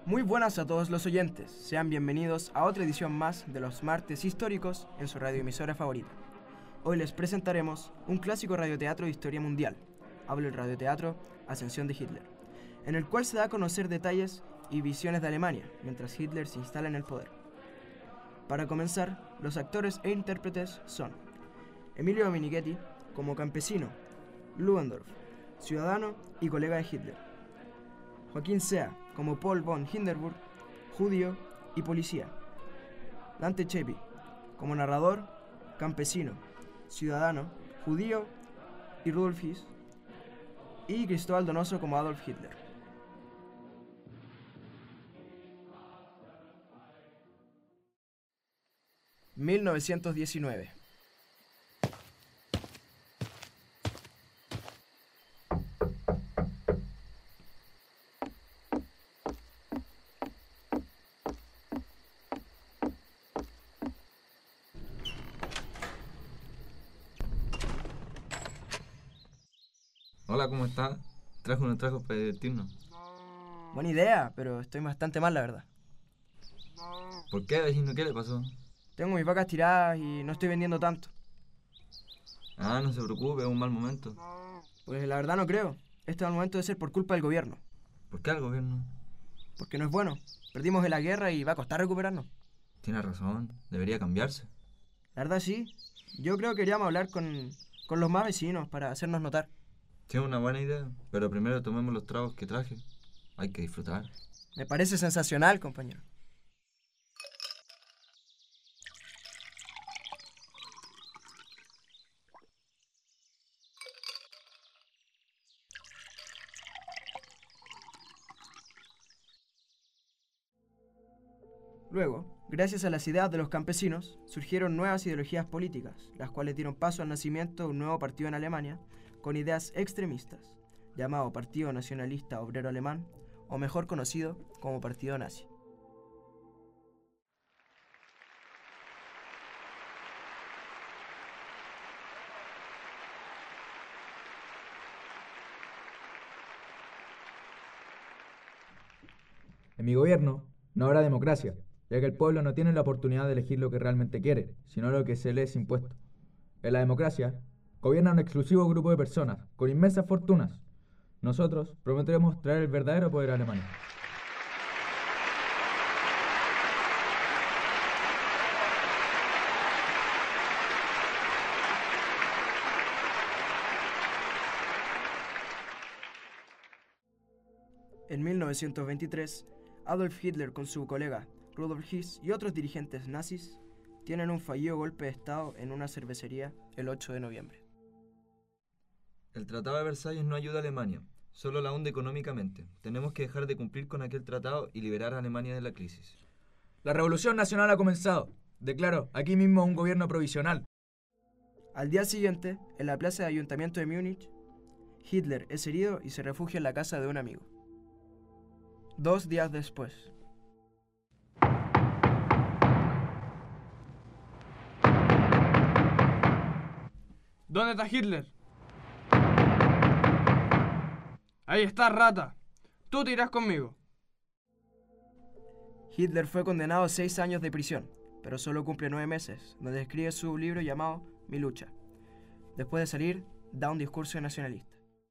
Muy buenas a todos los oyentes, sean bienvenidos a otra edición más de los martes históricos en su radioemisora favorita. Hoy les presentaremos un clásico radioteatro de historia mundial, hablo del radioteatro Ascensión de Hitler, en el cual se da a conocer detalles y visiones de Alemania mientras Hitler se instala en el poder. Para comenzar, los actores e intérpretes son Emilio Menighetti como campesino, Ludendorff, ciudadano y colega de Hitler, Joaquín Sea como Paul von Hindenburg, judío y policía, Dante Cheppi como narrador, campesino, ciudadano, judío y Rudolf Hess, y Cristóbal Donoso como Adolf Hitler. (1919) Hola, ¿cómo estás? Traje unos tragos para divertirnos. Buena idea, pero estoy bastante mal, la verdad. ¿Por qué, vecino? ¿Qué le pasó? Tengo mis vacas tiradas y no estoy vendiendo tanto. Ah, no se preocupe, es un mal momento. Pues la verdad no creo. Este mal momento debe ser por culpa del gobierno. ¿Por qué al gobierno? Porque no es bueno. Perdimos en la guerra y va a costar recuperarnos. Tiene razón, debería cambiarse. La verdad sí. Yo creo que queríamos hablar con los más vecinos para hacernos notar. Tiene una buena idea, pero primero tomemos los tragos que traje. Hay que disfrutar. Me parece sensacional, compañero. Luego, gracias a las ideas de los campesinos, surgieron nuevas ideologías políticas, las cuales dieron paso al nacimiento de un nuevo partido en Alemania con ideas extremistas, llamado Partido Nacionalista Obrero Alemán, o mejor conocido como Partido Nazi. En mi gobierno no habrá democracia, ya que el pueblo no tiene la oportunidad de elegir lo que realmente quiere, sino lo que se le es impuesto. En la democracia, gobierna un exclusivo grupo de personas, con inmensas fortunas. Nosotros prometeremos traer el verdadero poder a Alemania. En 1923, Adolf Hitler con su colega Rudolf Hess y otros dirigentes nazis tienen un fallido golpe de Estado en una cervecería el 8 de noviembre. El Tratado de Versalles no ayuda a Alemania, solo la hunde económicamente. Tenemos que dejar de cumplir con aquel tratado y liberar a Alemania de la crisis. La Revolución Nacional ha comenzado. Declaro aquí mismo un gobierno provisional. Al día siguiente, en la plaza de ayuntamiento de Múnich, Hitler es herido y se refugia en la casa de un amigo. 2 días después. ¿Dónde está Hitler? Ahí está, rata. Tú te irás conmigo. Hitler fue condenado a 6 años de prisión, pero solo cumple 9 meses, donde escribe su libro llamado Mi lucha. Después de salir, da un discurso nacionalista.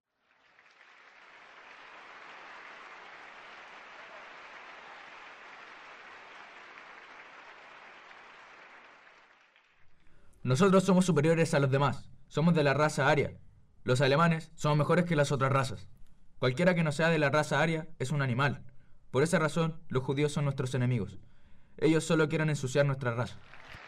Nosotros somos superiores a los demás. Somos de la raza aria. Los alemanes somos mejores que las otras razas. Cualquiera que no sea de la raza aria es un animal. Por esa razón, los judíos son nuestros enemigos. Ellos solo quieren ensuciar nuestra raza.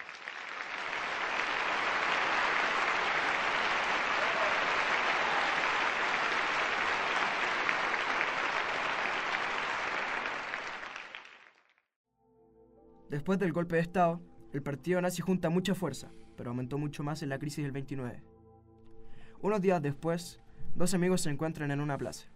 Después del golpe de Estado, el partido nazi junta mucha fuerza, pero aumentó mucho más en la crisis del 29. Unos días después, 2 amigos se encuentran en una plaza.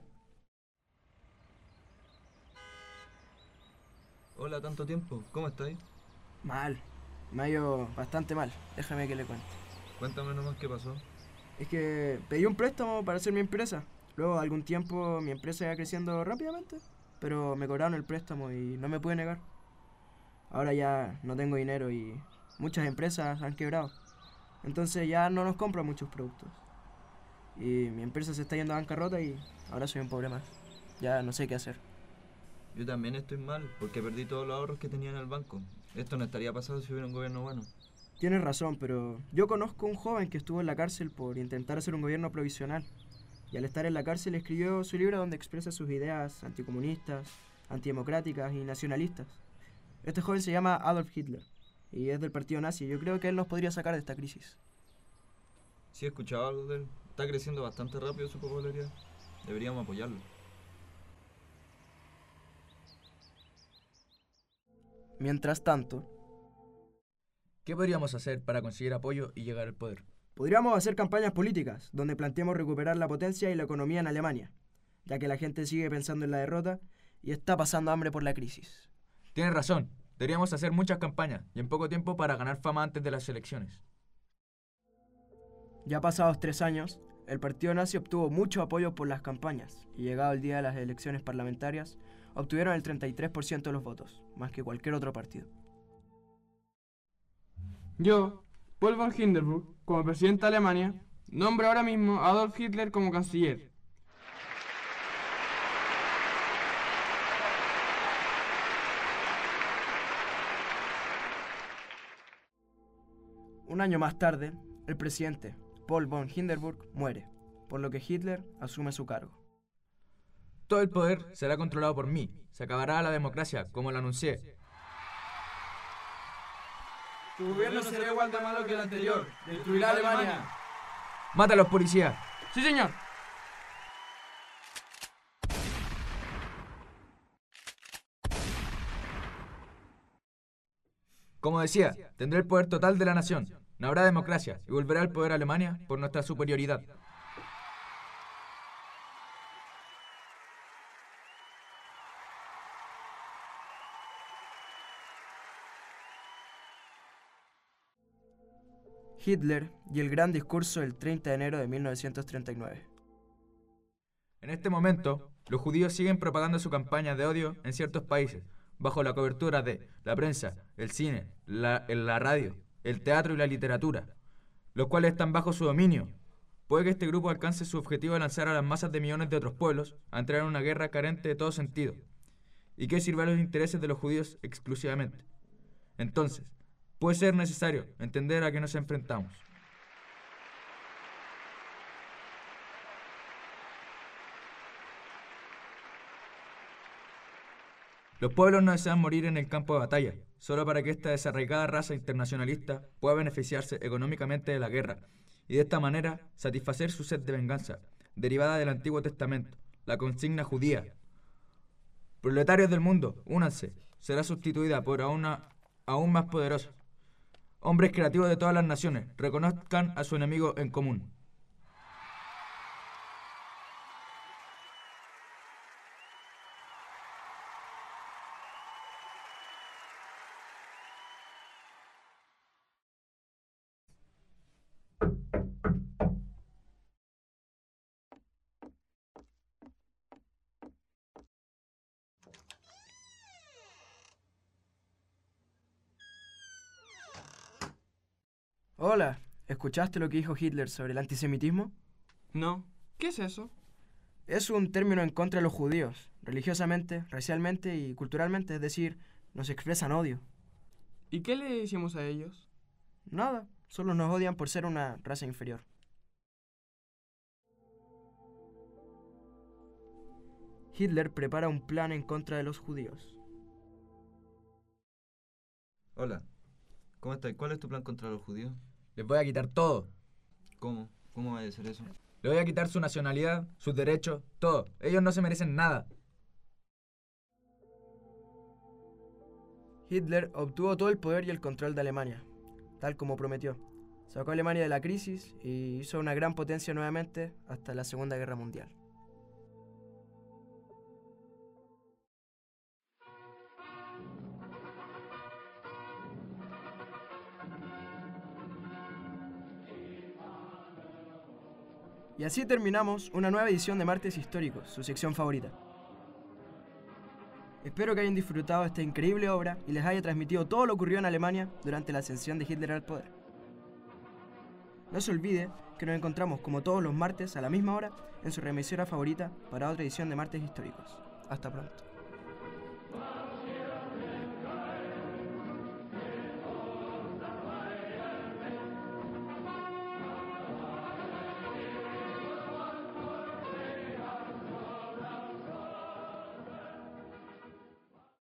Hola, tanto tiempo. ¿Cómo estáis? Mal, me ha ido bastante mal, déjame que le cuente. Cuéntame nomás qué pasó. Es que pedí un préstamo para hacer mi empresa. Luego de algún tiempo mi empresa iba creciendo rápidamente pero me cobraron el préstamo y no me pude negar. Ahora ya no tengo dinero y muchas empresas han quebrado. Entonces ya no nos compran muchos productos. Y mi empresa se está yendo a bancarrota y ahora soy un pobre más. Ya no sé qué hacer. Yo también estoy mal porque perdí todos los ahorros que tenía en el banco. Esto no estaría pasando si hubiera un gobierno bueno. Tienes razón, pero yo conozco un joven que estuvo en la cárcel por intentar hacer un gobierno provisional. Y al estar en la cárcel escribió su libro donde expresa sus ideas anticomunistas, antidemocráticas y nacionalistas. Este joven se llama Adolf Hitler y es del partido nazi. Yo creo que él nos podría sacar de esta crisis. Sí he escuchado algo de él. Está creciendo bastante rápido su popularidad. Deberíamos apoyarlo. Mientras tanto, ¿Qué podríamos hacer para conseguir apoyo y llegar al poder? podríamos hacer campañas políticas donde planteemos recuperar la potencia y la economía en Alemania, ya que la gente sigue pensando en la derrota y está pasando hambre por la crisis. Tienes razón, deberíamos hacer muchas campañas y en poco tiempo para ganar fama antes de las elecciones. Ya pasados 3 años, el partido nazi obtuvo mucho apoyo por las campañas y llegado el día de las elecciones parlamentarias, obtuvieron el 33% de los votos, más que cualquier otro partido. Yo, Paul von Hindenburg, como presidente de Alemania, nombro ahora mismo a Adolf Hitler como canciller. Un año más tarde, el presidente, Paul von Hindenburg, muere, por lo que Hitler asume su cargo. Todo el poder será controlado por mí. Se acabará la democracia, como lo anuncié. Tu gobierno será igual de malo que el anterior. Destruirá Alemania. ¡Mata a los policías! Sí, señor. Como decía, tendré el poder total de la nación. No habrá democracia y volverá al poder Alemania por nuestra superioridad. Hitler y el gran discurso del 30 de enero de 1939. En este momento, los judíos siguen propagando su campaña de odio en ciertos países, bajo la cobertura de la prensa, el cine, la radio, el teatro y la literatura, los cuales están bajo su dominio. Puede que este grupo alcance su objetivo de lanzar a las masas de millones de otros pueblos a entrar en una guerra carente de todo sentido, y que sirva a los intereses de los judíos exclusivamente. Entonces, puede ser necesario entender a qué nos enfrentamos. Los pueblos no desean morir en el campo de batalla, solo para que esta desarraigada raza internacionalista pueda beneficiarse económicamente de la guerra y de esta manera satisfacer su sed de venganza, derivada del Antiguo Testamento, la consigna judía. Proletarios del mundo, únanse, será sustituida por una aún más poderosa. Hombres creativos de todas las naciones, reconozcan a su enemigo en común. Hola, ¿escuchaste lo que dijo Hitler sobre el antisemitismo? No. ¿Qué es eso? Es un término en contra de los judíos, religiosamente, racialmente y culturalmente, es decir, nos expresan odio. ¿Y qué le decimos a ellos? Nada, solo nos odian por ser una raza inferior. Hitler prepara un plan en contra de los judíos. Hola, ¿cómo estás? ¿Cuál es tu plan contra los judíos? Les voy a quitar todo. ¿Cómo? ¿Cómo va a ser eso? Les voy a quitar su nacionalidad, sus derechos, todo. Ellos no se merecen nada. Hitler obtuvo todo el poder y el control de Alemania, tal como prometió. Sacó a Alemania de la crisis y hizo una gran potencia nuevamente hasta la Segunda Guerra Mundial. Y así terminamos una nueva edición de Martes Históricos, su sección favorita. Espero que hayan disfrutado esta increíble obra y les haya transmitido todo lo ocurrido en Alemania durante la ascensión de Hitler al poder. No se olvide que nos encontramos como todos los martes a la misma hora en su reemisora favorita para otra edición de Martes Históricos. Hasta pronto.